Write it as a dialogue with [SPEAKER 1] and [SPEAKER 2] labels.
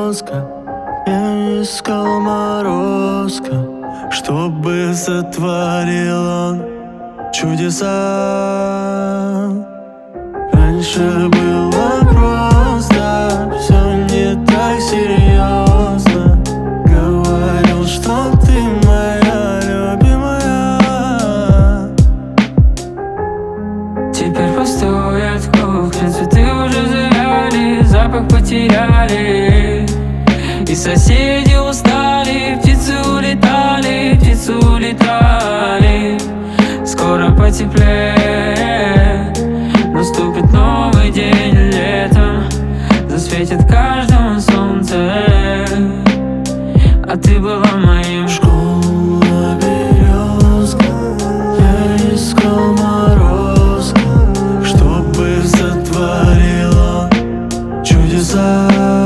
[SPEAKER 1] березка. Я искал морозка, чтобы сотворил он чудеса. Раньше было просто, все не так серьезно. Говорил, что ты моя любимая.
[SPEAKER 2] Теперь пустует кухня, цветы уже завяли, запах потеряли. И соседи устали, птицы улетали. Скоро потеплеет, наступит новый день лета. Засветит каждому солнце, а ты была моим.
[SPEAKER 1] Школа березка, я искал морозка, чтобы сотворил он чудеса.